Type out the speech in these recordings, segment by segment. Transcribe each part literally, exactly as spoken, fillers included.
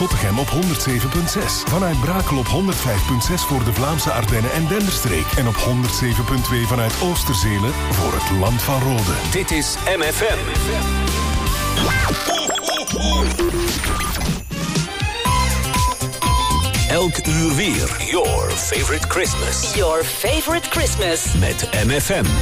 Zottegem op honderd zeven komma zes. Vanuit Brakel op honderd vijf komma zes voor de Vlaamse Ardennen en Denderstreek. En op honderd zeven komma twee vanuit Oosterzele voor het Land van Rode. Dit is M F M. Elk uur weer. Your favorite Christmas. Your favorite Christmas. Met M F M.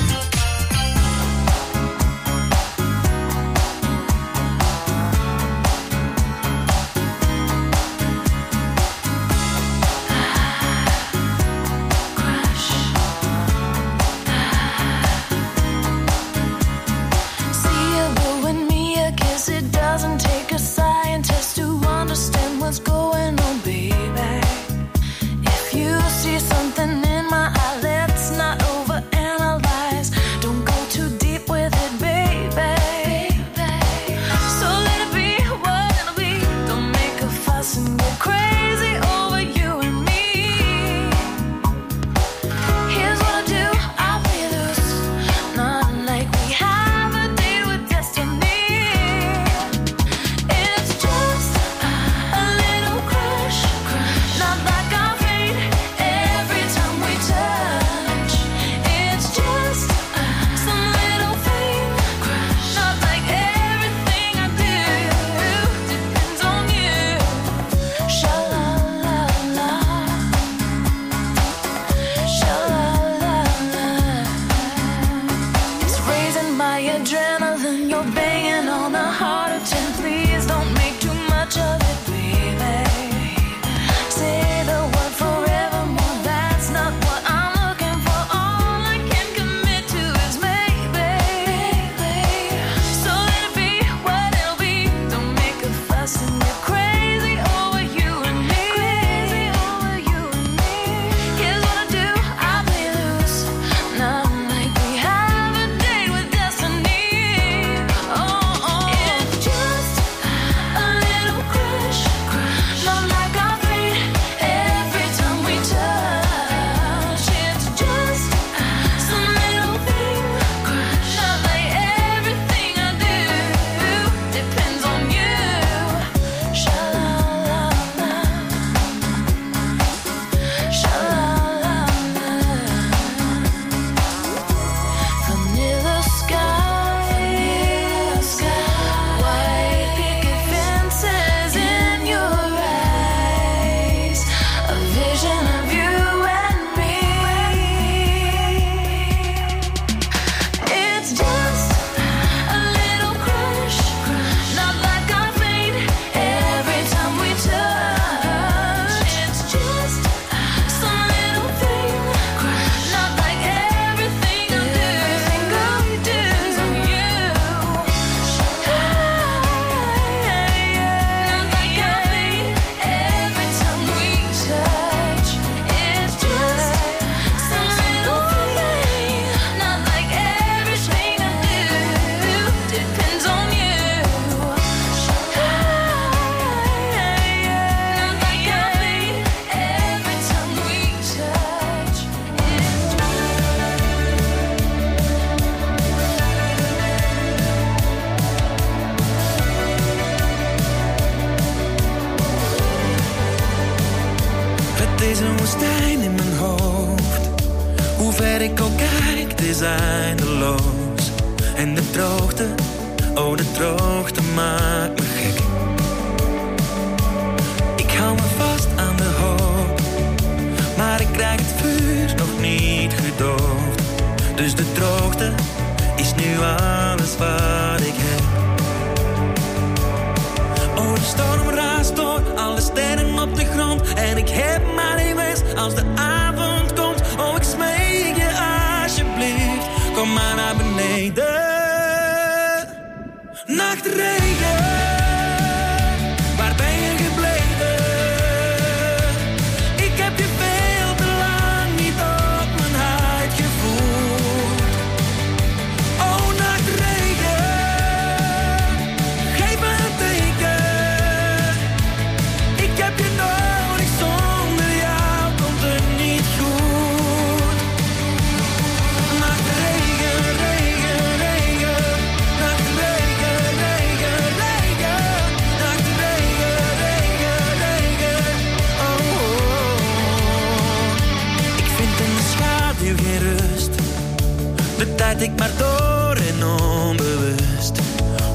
Regen, regen, regen, regen, regen.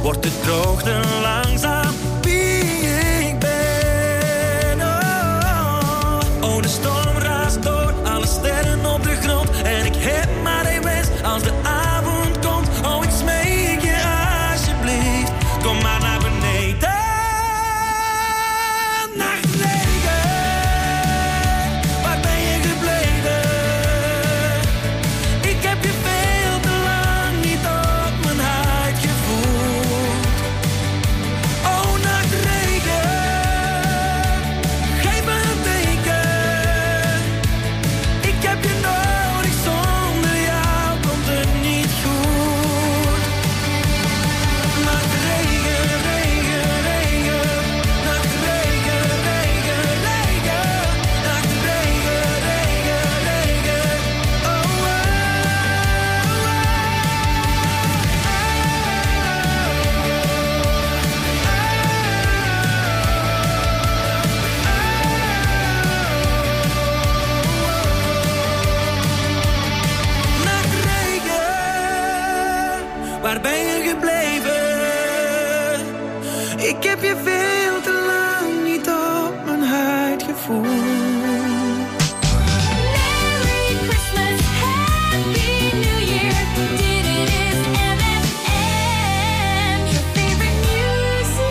wordt de droogte langzaam wie ik ben. Oh, oh, de storm raast door, alle sterren op de grond. En ik heb maar één wens als de avond komt. Oh, ik smeek je alsjeblieft, kom maar naar beneden. Nachtregen, waar ben je gebleven? Ik heb je veel te lang niet op mijn huid gevoeld. Oh, nachtregen, geef me een teken. Ik heb je nodig, zonder jou komt het niet goed. Nachtregen, regen, regen. Nachtregen, regen, regen. Nachtregen, regen, regen. Oh, oh, Nachtregen, waar ben je gebleven? Ik heb je veel te lang niet op mijn huid gevoeld. Merry Christmas, Happy New Year. Dit is M F M, your favorite music.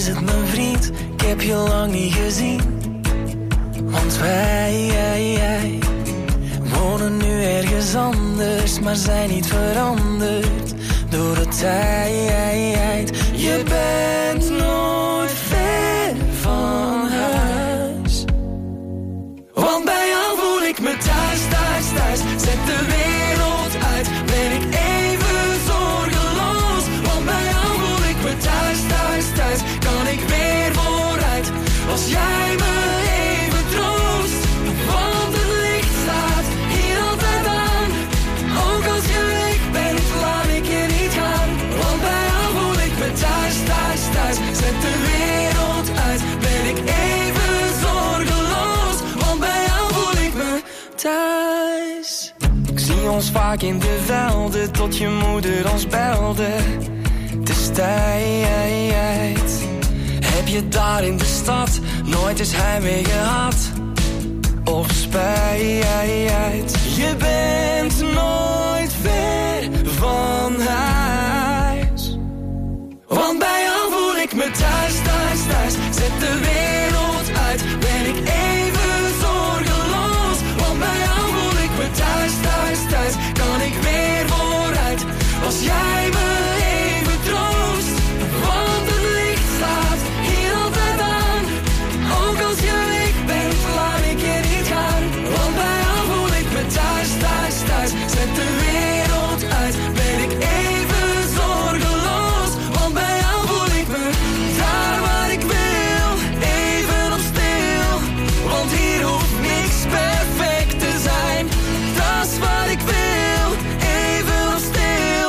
is het mijn vriend? Ik heb je lang niet gezien. Want wij, jij, jij, wonen nu ergens anders, maar zijn niet veranderd door de tijd. Je bent nooit ver van huis. Want bij jou voel ik me thuis, thuis, thuis. Zet de wereld uit, ben ik even zorgeloos. Want bij jou voel ik me thuis, thuis, thuis. Kan ik weer vooruit, als jij me even troost. Want het licht staat hier altijd aan. Ook als je weg bent, laat ik je niet gaan. Want bij jou voel ik me thuis, thuis, thuis. Zet de wereld uit, ben ik even zorgeloos. Want bij jou voel ik me thuis. Ik zie ons vaak in de velden, tot je moeder ons belde. Het is tijd. Heb je daar in de stad nooit eens heimwee gehad? Of spijt? Je bent nooit ver van huis. Want bij jou voel ik me thuis, thuis, thuis. Zet de wereld uit, ben ik even zorgeloos. Want bij jou voel ik me thuis, thuis, thuis. Kan ik weer vooruit, als jij me even troost. Want het licht staat hier altijd aan. Ook als je weg bent, laat ik je niet gaan. Want bij jou voel ik me thuis, thuis, thuis. Zet de wereld uit, ben ik even zorgeloos. Want bij jou voel ik me daar waar ik wil, even op stil. Want hier hoeft niks perfect te zijn. Dat is wat ik wil, even op stil.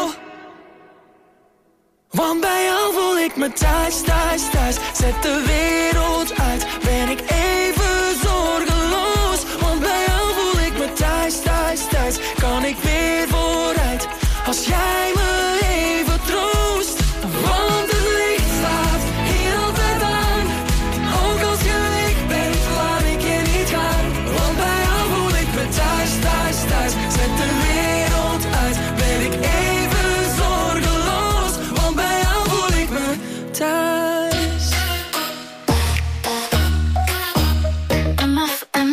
Want bij jou voel ik me thuis, thuis, thuis. Zet de wereld uit, ben ik even zorgeloos. Want bij jou voel ik me thuis, thuis, thuis. Kan ik weer vooruit, als jij me even troost. Want het licht staat hier altijd aan. Ook als je weg bent, laat ik je niet gaan. Want bij jou voel ik me thuis, thuis, thuis. Zet de wereld uit, ben ik even zorgeloos. Want bij jou voel ik me thuis. M F M.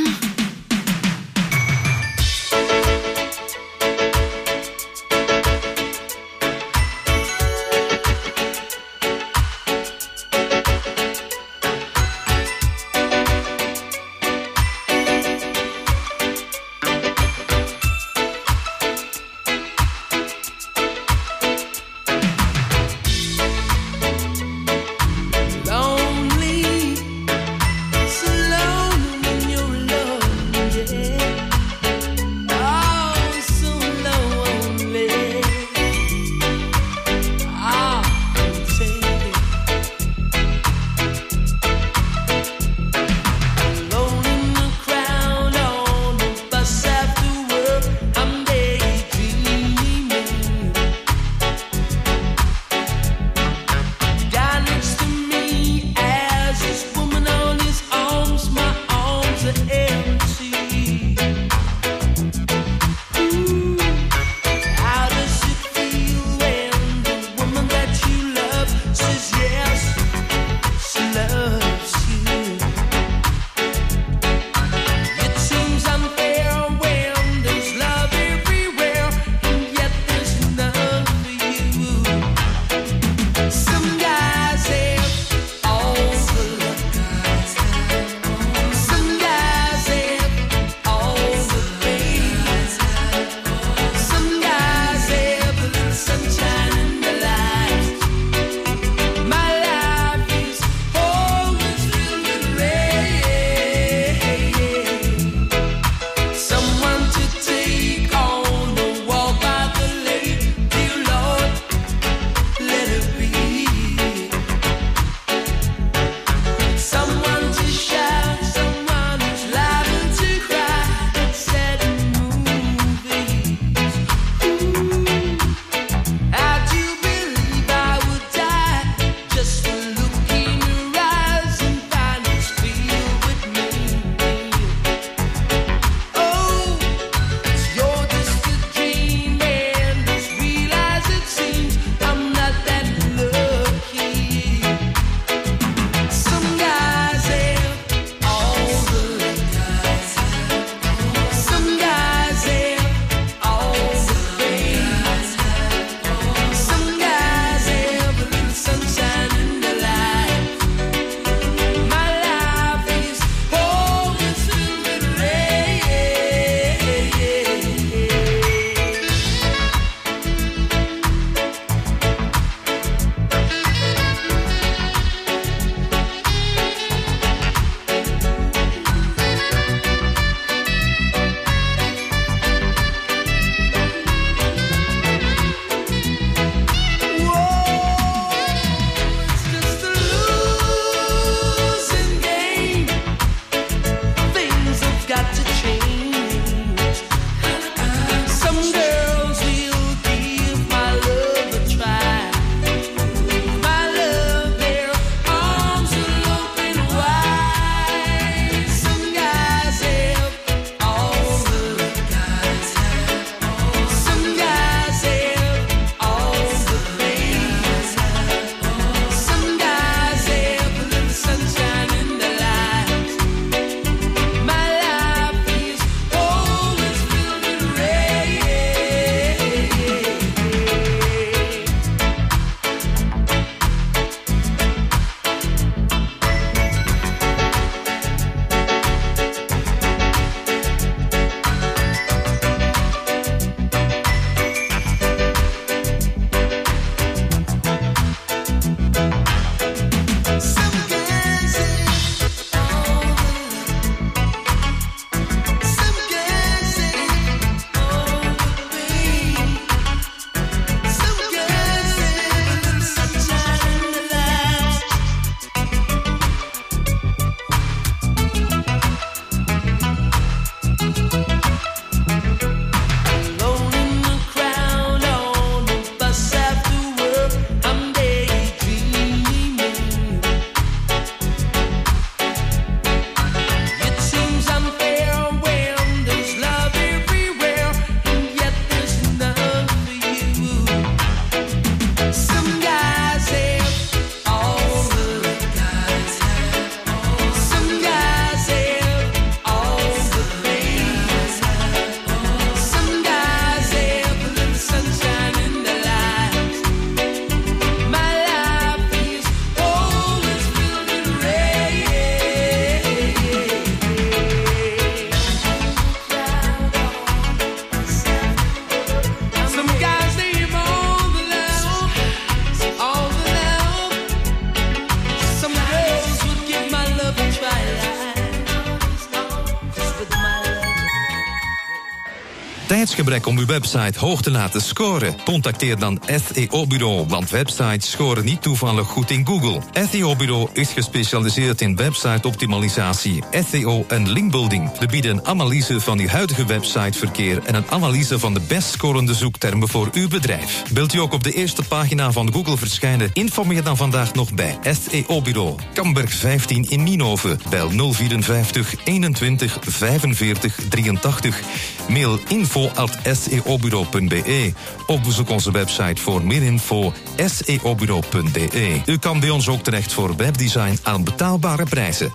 tijdsgebrek om uw website hoog te laten scoren? Contacteer dan S E O-bureau, want websites scoren niet toevallig goed in Google. S E O-bureau is gespecialiseerd in website-optimalisatie, S E O en linkbuilding. We bieden een analyse van uw huidige websiteverkeer en een analyse van de best scorende zoektermen voor uw bedrijf. Wilt u ook op de eerste pagina van Google verschijnen? Informeer dan vandaag nog bij S E O-bureau. Kamberg vijftien in Nienhoven. Bel nul vierenvijftig eenentwintig vijfenveertig drieëntachtig. Mail info at s e o bureau punt b e. Of bezoek onze website voor meer info s e o bureau punt b e. U kan bij ons ook terecht voor webdesign aan betaalbare prijzen.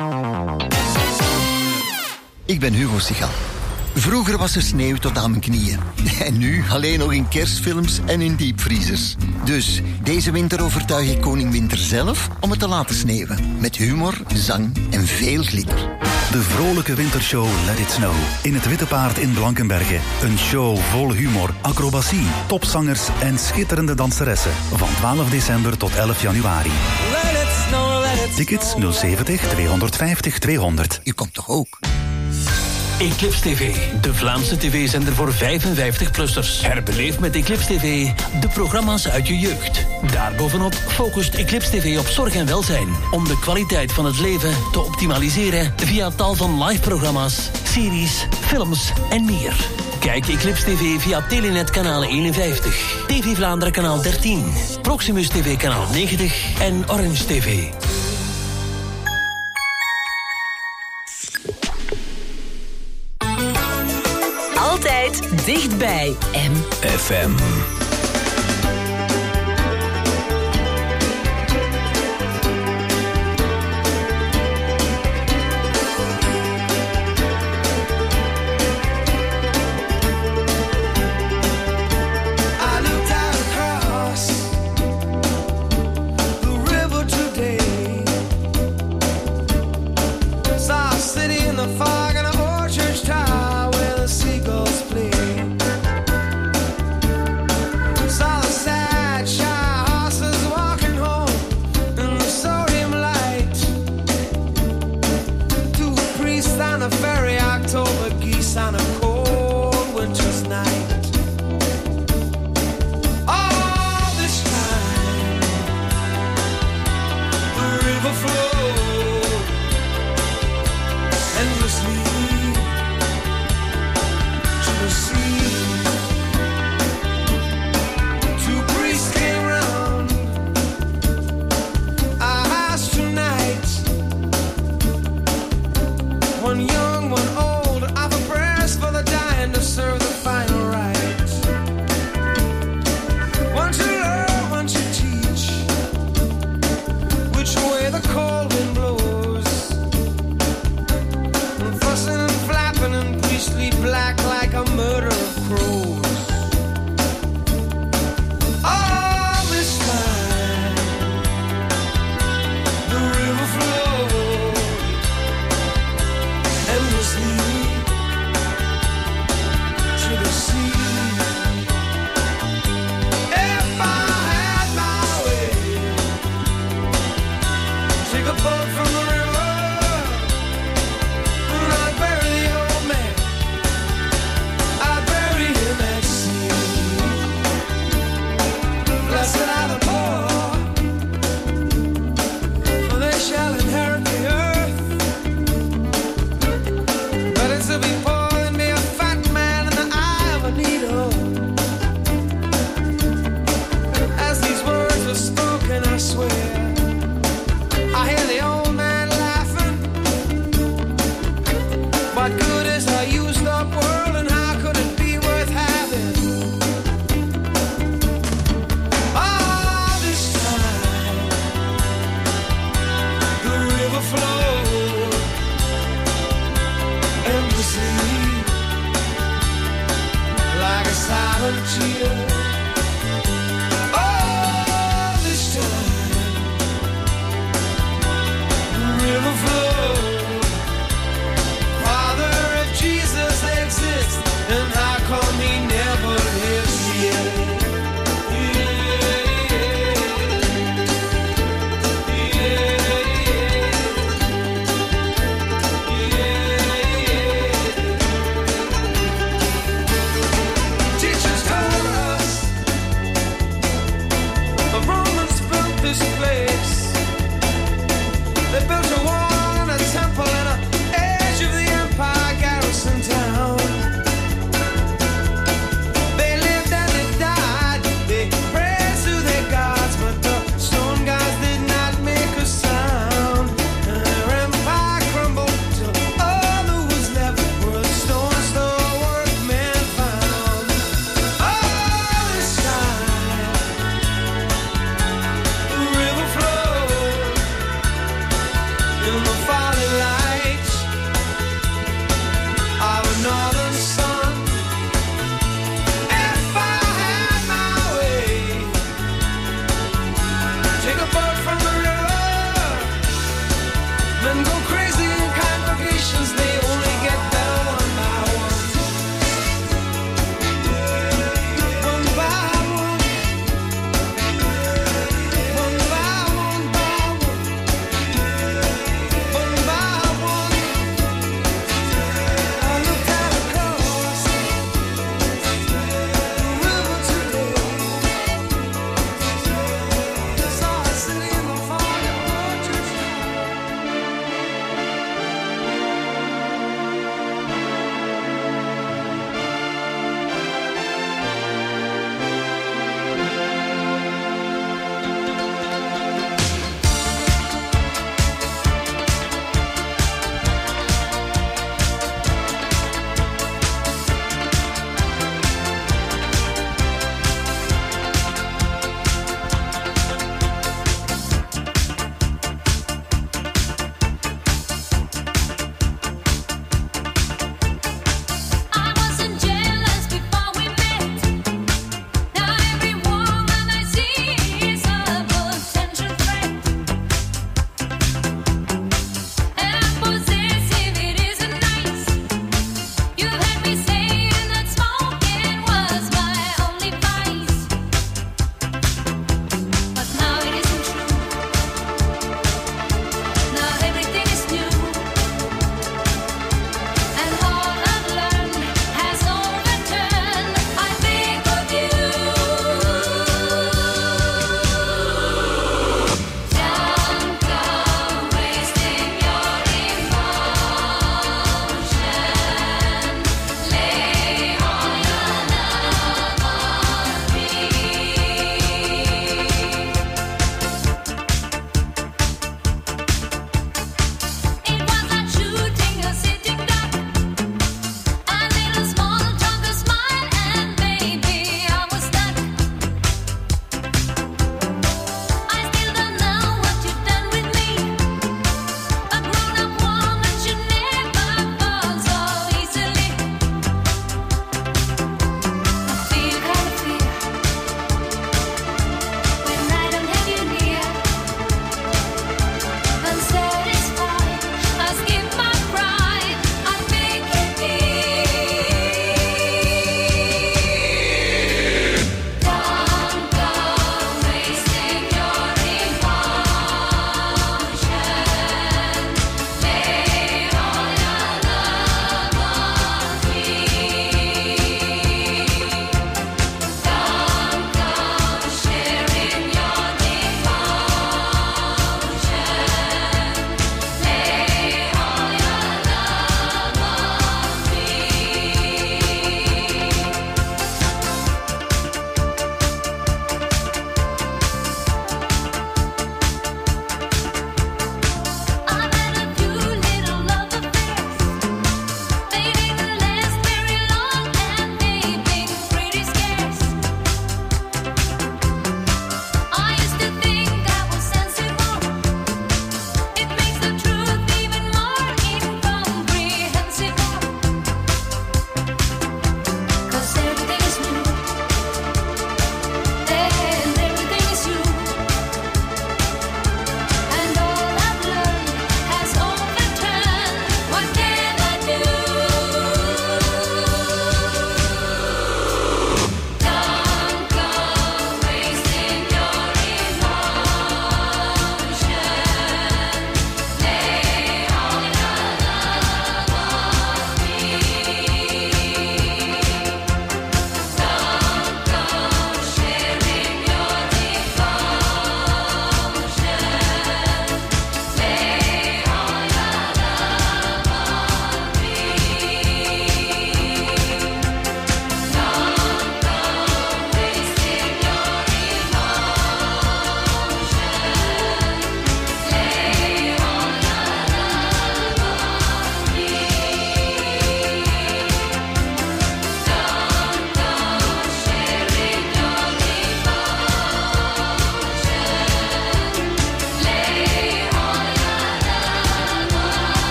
Ik ben Hugo Sigal. Vroeger was er sneeuw tot aan mijn knieën. En nu alleen nog in kerstfilms en in diepvriezers. Dus deze winter overtuig ik koning Winter zelf om het te laten sneeuwen. Met humor, zang en veel glitter. De vrolijke wintershow Let It Snow. In het Witte Paard in Blankenberge. Een show vol humor, acrobatie, topzangers en schitterende danseressen. Van twaalf december tot elf januari. Let it snow, let it Tickets nul zeventig tweehonderdvijftig tweehonderd. U komt toch ook? Eclipse T V, de Vlaamse tv-zender voor vijfenvijftig-plussers. Herbeleef met Eclipse T V de programma's uit je jeugd. Daarbovenop focust Eclipse T V op zorg en welzijn, om de kwaliteit van het leven te optimaliseren via tal van live-programma's, series, films en meer. Kijk Eclipse T V via Telenet kanaal eenenvijftig, T V Vlaanderen kanaal dertien, Proximus T V kanaal negentig en Orange T V. Altijd dichtbij M F M. I hear the old man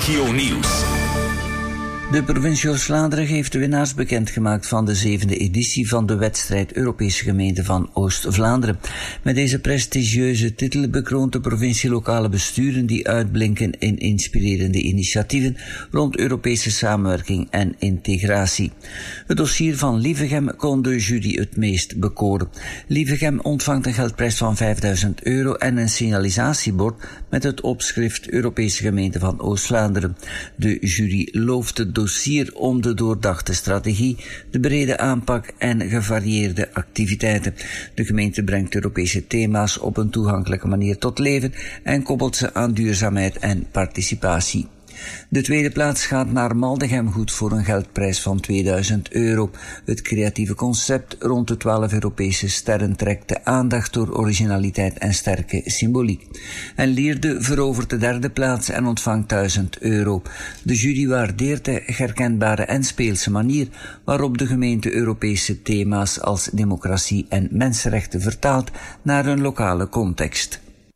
Regionieuws. De provincie Oost-Vlaanderen heeft de winnaars bekendgemaakt van de zevende editie van de wedstrijd Europese Gemeenten van Oost-Vlaanderen. Met deze prestigieuze titel bekroont de provincie lokale besturen die uitblinken in inspirerende initiatieven rond Europese samenwerking en integratie. Het dossier van Lievegem kon de jury het meest bekoren. Lievegem ontvangt een geldprijs van vijfduizend euro en een signalisatiebord met het opschrift Europese Gemeenten van Oost-Vlaanderen. De jury looft het dossier om de doordachte strategie, de brede aanpak en gevarieerde activiteiten. De gemeente brengt Europese thema's op een toegankelijke manier tot leven en koppelt ze aan duurzaamheid en participatie. De tweede plaats gaat naar Maldegem Goed voor een geldprijs van tweeduizend euro. Het creatieve concept rond de twaalf Europese sterren trekt de aandacht door originaliteit en sterke symboliek. En Lierde verovert de derde plaats en ontvangt duizend euro. De jury waardeert de herkenbare en speelse manier waarop de gemeente Europese thema's als democratie en mensenrechten vertaalt naar een lokale context.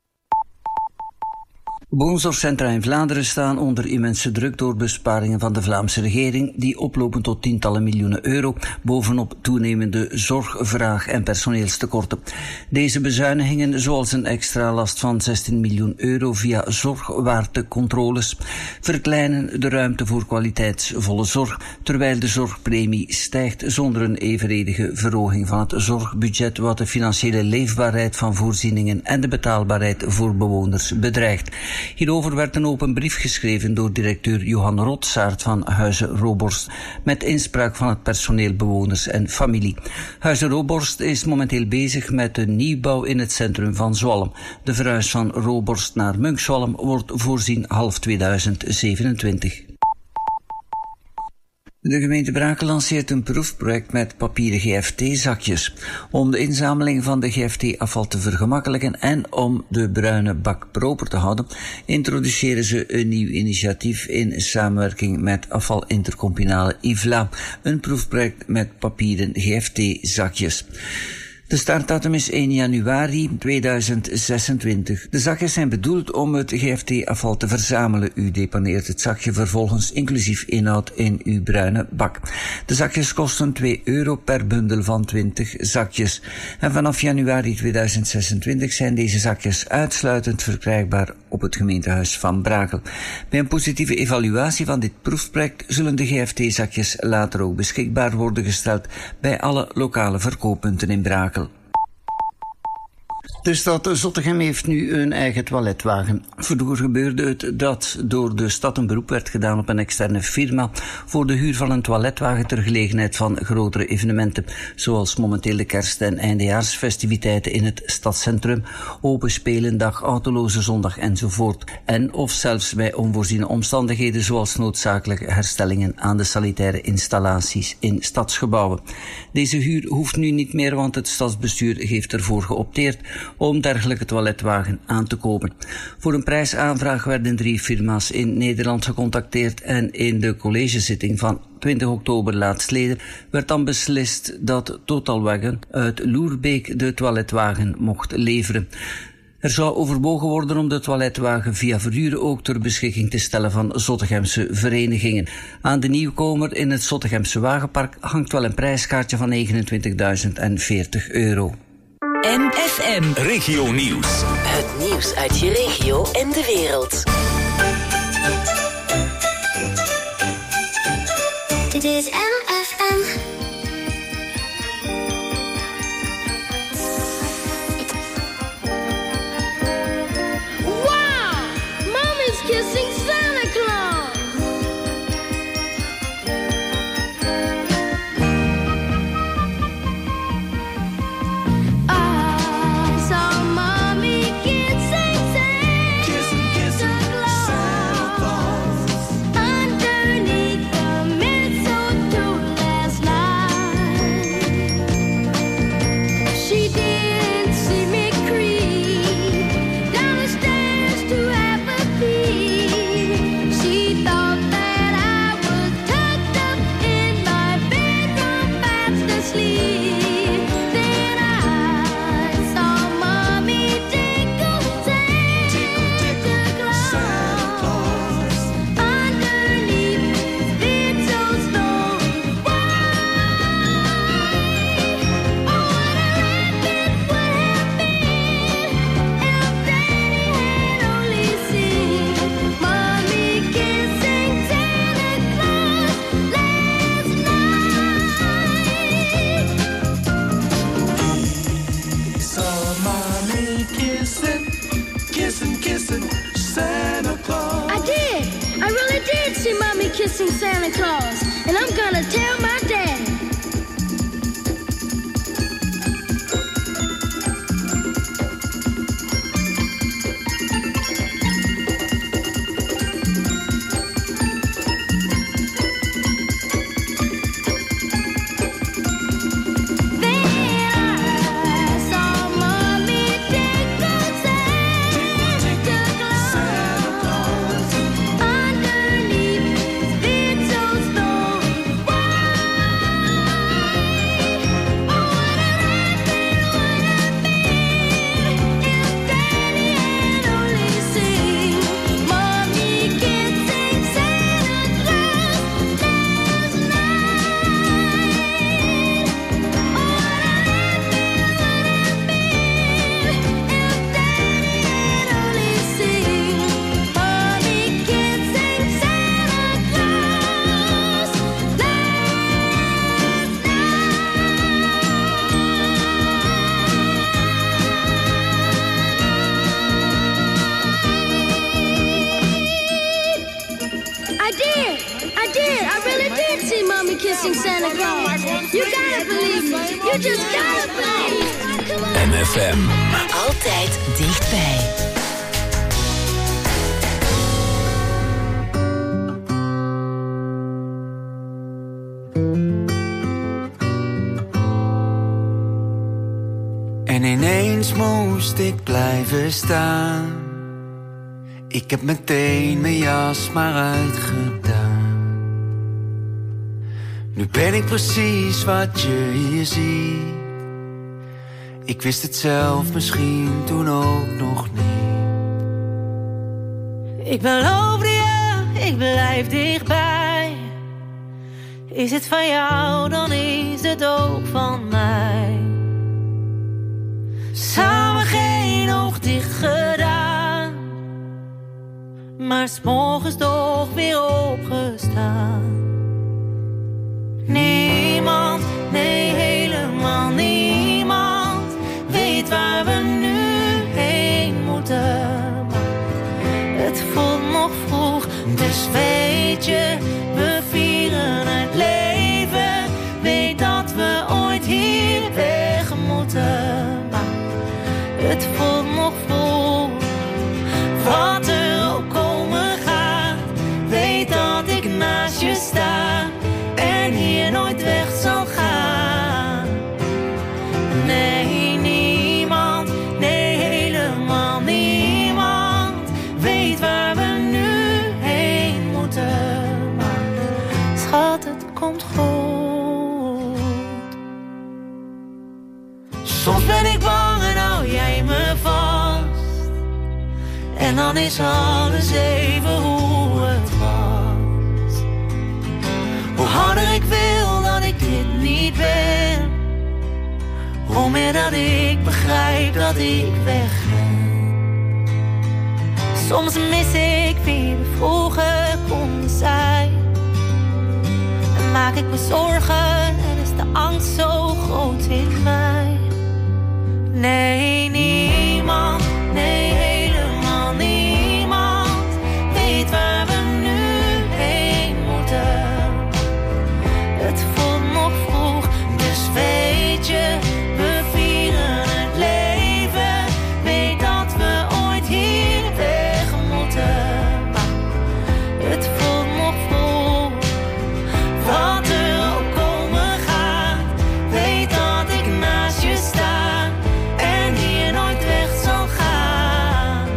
Woonzorgcentra in Vlaanderen staan onder immense druk door besparingen van de Vlaamse regering die oplopen tot tientallen miljoenen euro, bovenop toenemende zorgvraag en personeelstekorten. Deze bezuinigingen, zoals een extra last van zestien miljoen euro via zorgwaartecontroles, verkleinen de ruimte voor kwaliteitsvolle zorg, terwijl de zorgpremie stijgt zonder een evenredige verhoging van het zorgbudget, wat de financiële leefbaarheid van voorzieningen en de betaalbaarheid voor bewoners bedreigt. Hierover werd een open brief geschreven door directeur Johan Rotsaert van Huize Roborst met inspraak van het personeel, bewoners en familie. Huize Roborst is momenteel bezig met de nieuwbouw in het centrum van Zwolle. De verhuis van Roborst naar Munkswalm wordt voorzien half tweeduizend zevenentwintig. De gemeente Brakel lanceert een proefproject met papieren G F T-zakjes. Om de inzameling van de G F T-afval te vergemakkelijken en om de bruine bak proper te houden, introduceren ze een nieuw initiatief in samenwerking met afvalintercommunale I V L A, een proefproject met papieren G F T-zakjes. De startdatum is één januari tweeduizend zesentwintig. De zakjes zijn bedoeld om het G F T-afval te verzamelen. U deponeert het zakje vervolgens inclusief inhoud in uw bruine bak. De zakjes kosten twee euro per bundel van twintig zakjes. En vanaf januari tweeduizend zesentwintig zijn deze zakjes uitsluitend verkrijgbaar op het gemeentehuis van Brakel. Bij een positieve evaluatie van dit proefproject zullen de G F T-zakjes later ook beschikbaar worden gesteld bij alle lokale verkooppunten in Brakel. De stad Zottegem heeft nu een eigen toiletwagen. Vroeger gebeurde het dat door de stad een beroep werd gedaan op een externe firma voor de huur van een toiletwagen ter gelegenheid van grotere evenementen, zoals momenteel de kerst- en eindejaarsfestiviteiten in het stadscentrum, open spelendag, autoloze zondag enzovoort. En of zelfs bij onvoorziene omstandigheden zoals noodzakelijke herstellingen aan de sanitaire installaties in stadsgebouwen. Deze huur hoeft nu niet meer, want het stadsbestuur heeft ervoor geopteerd om dergelijke toiletwagen aan te kopen. Voor een prijsaanvraag werden drie firma's in Nederland gecontacteerd en in de collegezitting van twintig oktober laatstleden werd dan beslist dat Totalwagen uit Loerbeek de toiletwagen mocht leveren. Er zou overwogen worden om de toiletwagen via verhuren ook ter beschikking te stellen van Zottegemse verenigingen. Aan de nieuwkomer in het Zottegemse wagenpark hangt wel een prijskaartje van negenentwintigduizend veertig euro. M F M Regio Nieuws. Het nieuws uit je regio en de wereld. Dit is M F M. Wow! Mommy's kissing Santa Claus! Underneath the mistletoe. kissing, kissing, kissing Santa Claus. I did. I really did see Mommy kissing Santa Claus. And I'm gonna tell my daddy. Santa Claus. You gotta believe me. You just gotta believe. M F M. Altijd dichtbij. En ineens moest ik blijven staan. Ik heb meteen mijn jas maar uitgedaan. Nu ben ik precies wat je hier ziet. Ik wist het zelf misschien toen ook nog niet. Ik beloofde je, ik blijf dichtbij. Is het van jou, dan is het ook van mij. Samen geen oog dicht gedaan, maar 's morgens toch weer opgestaan. Niemand, nee helemaal niemand weet waar we nu heen moeten. Maar het voelt nog vroeg, dus weet je, we vieren het leven. Weet dat we ooit hier weg moeten. Maar het voelt nog vroeg, wat er ook komen gaat. Weet dat ik naast je sta en hier nooit weg zal gaan. Nee, niemand, nee helemaal niemand weet waar we nu heen moeten. Maar schat, het komt goed. Soms ben ik bang en hou jij me vast. En dan is alles even hoe het was. Hoe harder ik wil dat ik dit niet ben, hoe meer dat ik begrijp dat ik wegren. Soms mis ik wie we vroeger konden zijn. En maak ik me zorgen en is de angst zo groot in mij. Nee, niemand, nee helemaal niemand weet waar we nu heen moeten. Het voelt nog vroeg, dus weet je, we vieren het leven. Weet dat we ooit hier weg moeten. Maar het voelt nog vroeg, wat er ook komen gaat. Weet dat ik naast je sta en hier nooit weg zal gaan.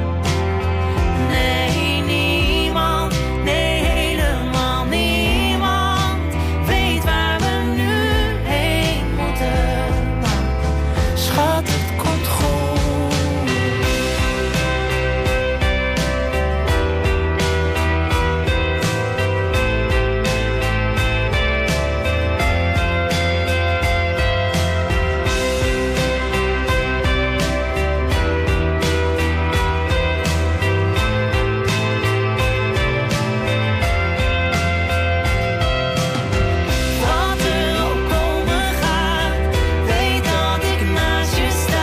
Nee, niemand, nee helemaal niemand weet waar we nu heen moeten. Maar schat, het komt goed. Wat er ook komen gaat, weet dat ik naast je sta.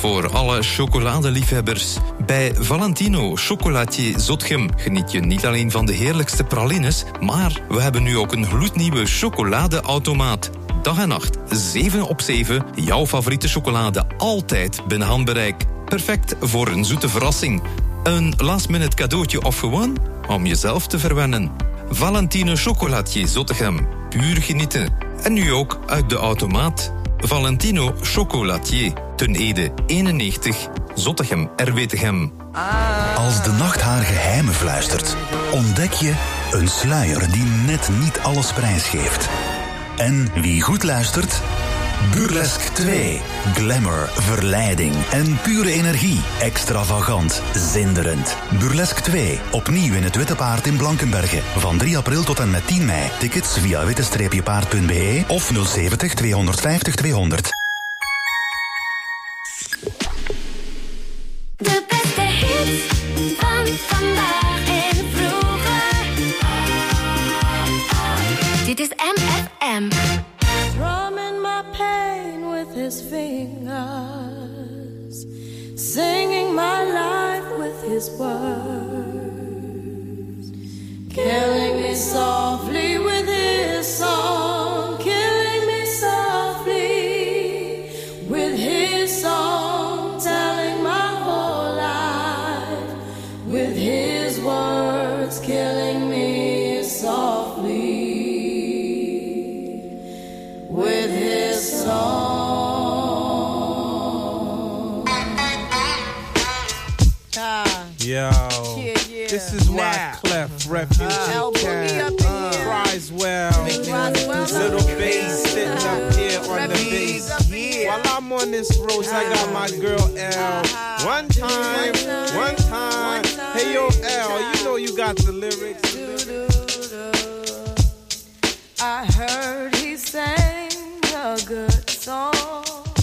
voor alle chocoladeliefhebbers. Bij Valentino Chocolatier Zotgem geniet je niet alleen van de heerlijkste pralines, maar we hebben nu ook een gloednieuwe chocoladeautomaat. Dag en nacht, zeven op zeven, jouw favoriete chocolade altijd binnen handbereik. Perfect voor een zoete verrassing. Een last-minute cadeautje of gewoon om jezelf te verwennen. Valentino Chocolatier Zottegem. Puur genieten. En nu ook uit de automaat. Valentino Chocolatier. Ten Ede eenennegentig. Zottegem, Erwetegem. Als de nacht haar geheimen fluistert, ontdek je een sluier die net niet alles prijsgeeft. En wie goed luistert... Burlesque twee. Glamour, verleiding en pure energie. Extravagant, zinderend. Burlesque twee. Opnieuw in het Witte Paard in Blankenberge. Van drie april tot en met tien mei. Tickets via witte paard punt b e of nul zeventig tweehonderdvijftig tweehonderd. De beste hits van vandaag en vroeger. Dit is M F M. Drumming my pain with his fingers, singing my life with his words, killing me softly with his song, killing me softly with his song, telling my whole life with his words, killing me softly with his song. Yo, yeah, yeah. This is why nah. Clef, Refugee, uh, Cat, uh, cries well. Little bass sitting up here on the bass. While I'm on this road, I got my girl L. One time, one time. Hey yo, L, you know you got the lyrics. I heard he sang a good song.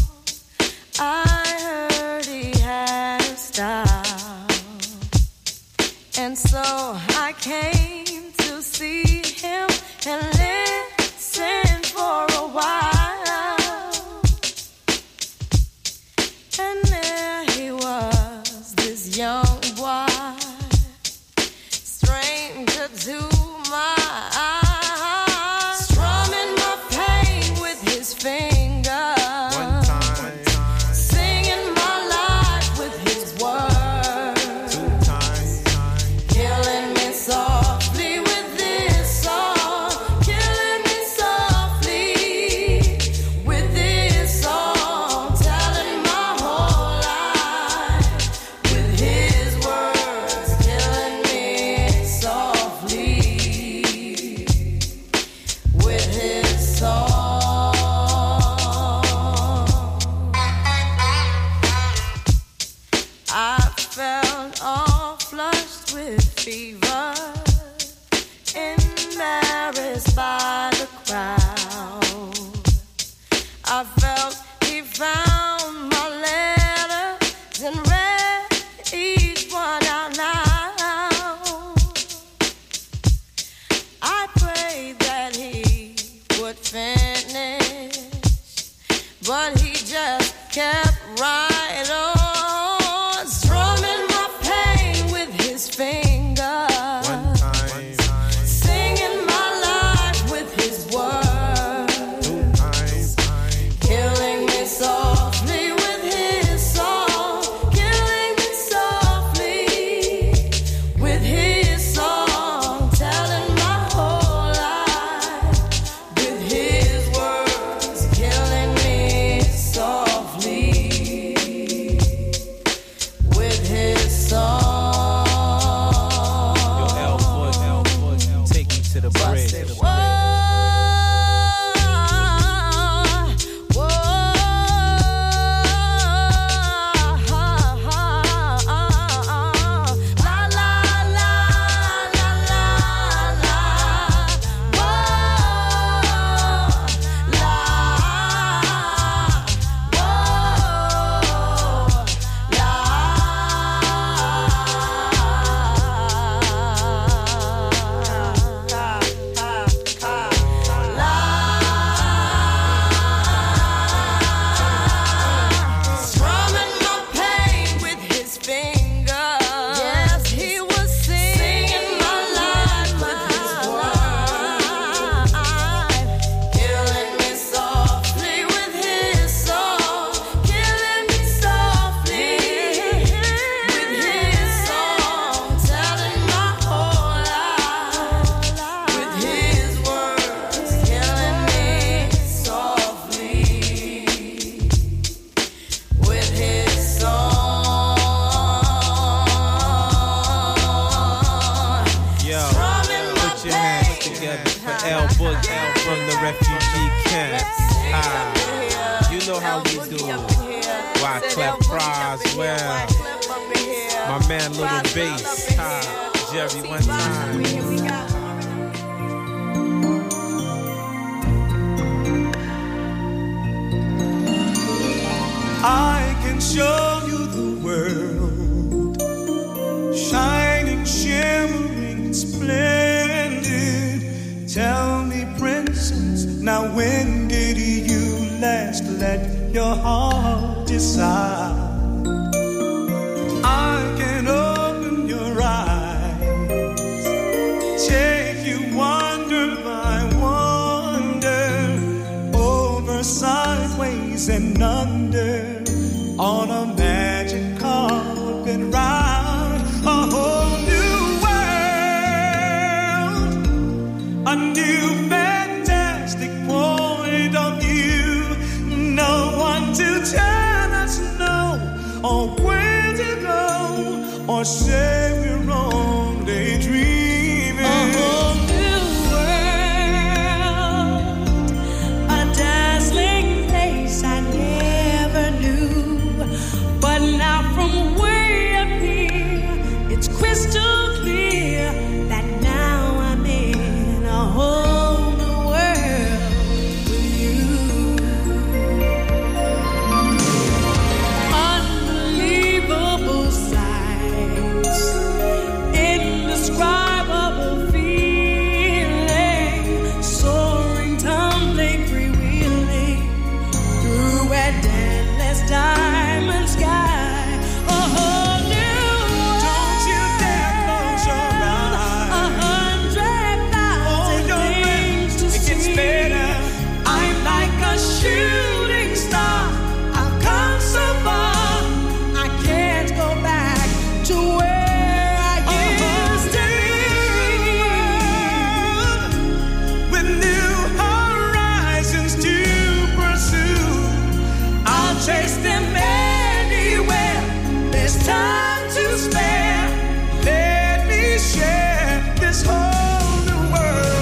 I heard he had a style, and so I came to see him and listen for a while. And there he was, this young boy, stranger to my eyes. One time, singing my life with his L Boogie from the refugee camp. Ah, you know how we do. Wyclef Croswell. My man Little Bass. Ah, Jerry one time. I can show you the world, shining, shimmering, splendid. Tell me, princess, now when did you last let your heart decide? I can open your eyes, take you wonder by wonder, over, sideways, and under, on a magic carpet ride, a whole new world, a new fantastic point of view. No one to tell us no, or where to go, or say we're only dreaming. A whole new world, a dazzling place I never knew. But now from way up here, it's crystal clear that now I'm in a whole new world with you. Unbelievable sights, indescribable feeling, soaring, tumbling, freewheeling through a endless diamond sky. Shooting star, I've come so far, I can't go back to where I used to be. With new horizons to pursue, I'll chase them anywhere. There's time to spare. Let me share this whole new world.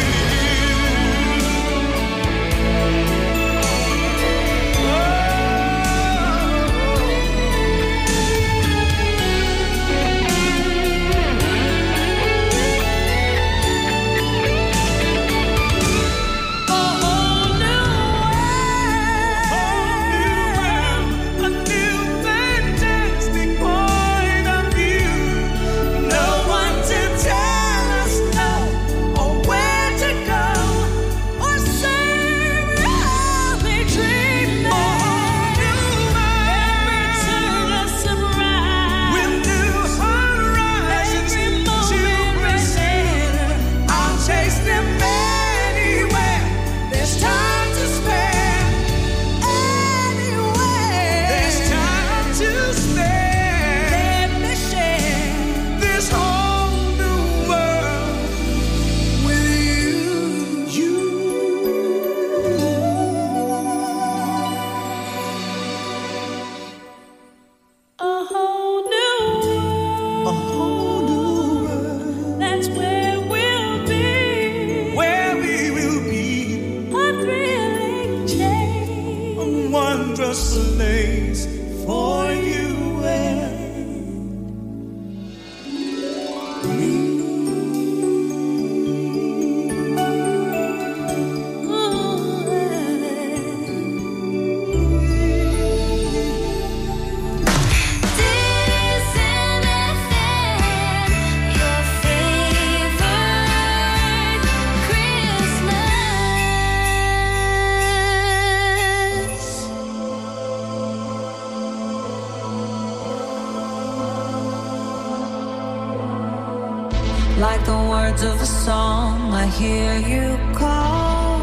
Like the words of a song, I hear you call.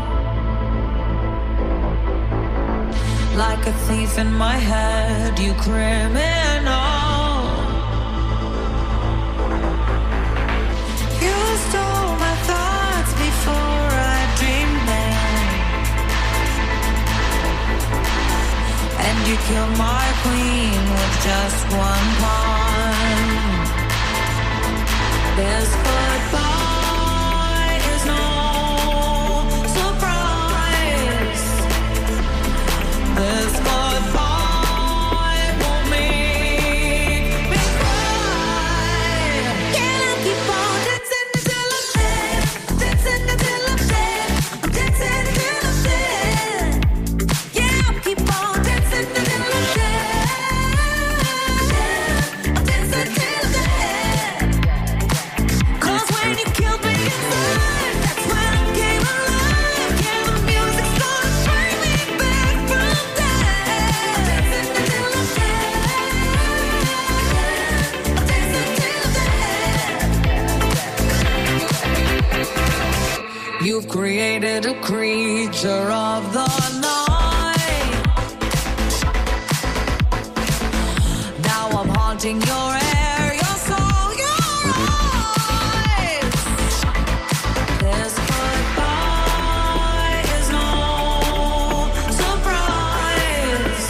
Like a thief in my head, you criminal. You stole my thoughts before I dreamed them, and you killed my queen with just one pawn. This goodbye is no You've created a creature of the night. Now I'm haunting your air, your soul, your eyes. This goodbye is no surprise.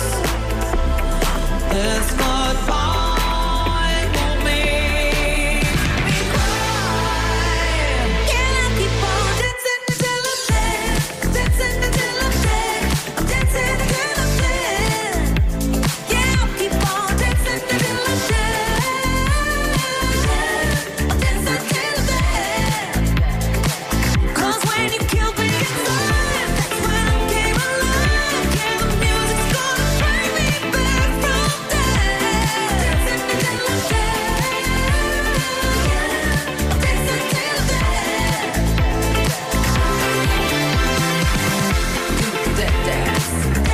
This goodbye won't make me cry. Can I keep on dancing until I'm dead? Dancing until I'm dead. I'm dancing until I'm dead. Yeah, I'll keep on dancing until I'm dead. I'm dancing till I'm dead. 'Cause when you killed me inside, that's when I came alive. Yeah, the music's gonna bring me back from death. Dancing until I'm dead. I'm dancing till I'm dead. Do that dance.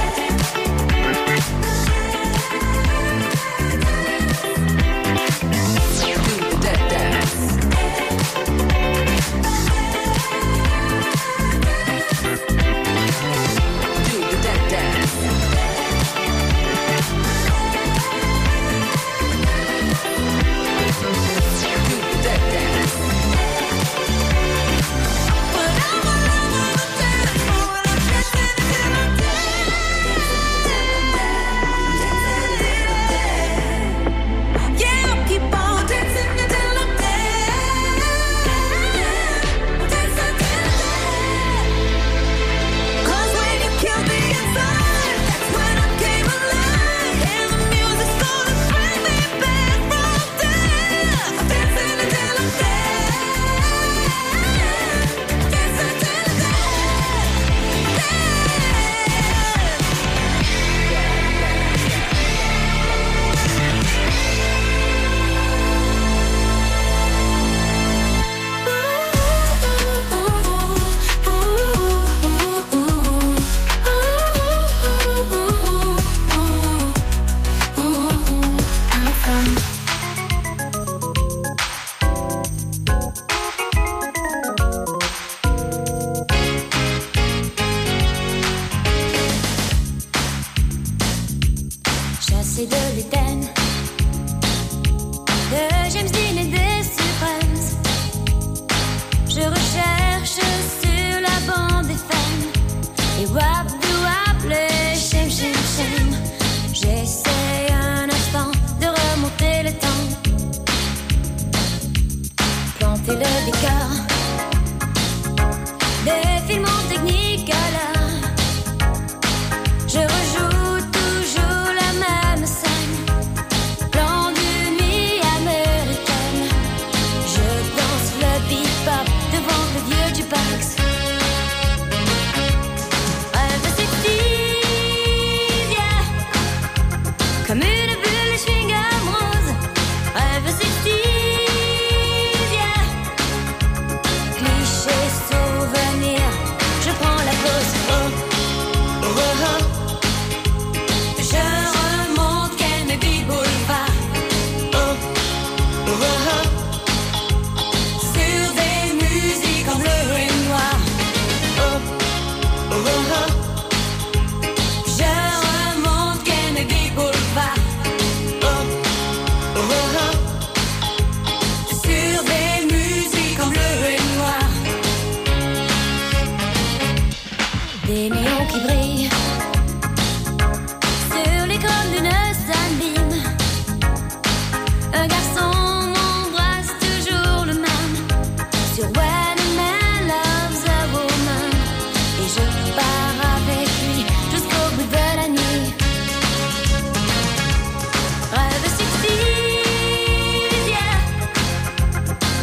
Do that dance. Do that dance. Do that dance. But I'm alone on the dance floor and I'm dancing until I'm dead. Yeah, I'll keep on dancing until I'm dead. Dancing till I'm dead. 'Cause when you killed me inside, that's when I came alive. And the music's gonna bring me back from death. I'm dancing until I'm dead. Dancing till I'm dead. Chassé de l'Éden, de James Dean et des Supremes, je recherche sur la bande des femmes et wap do wap le shem shem shem. J'essaie un instant de remonter le temps, planter le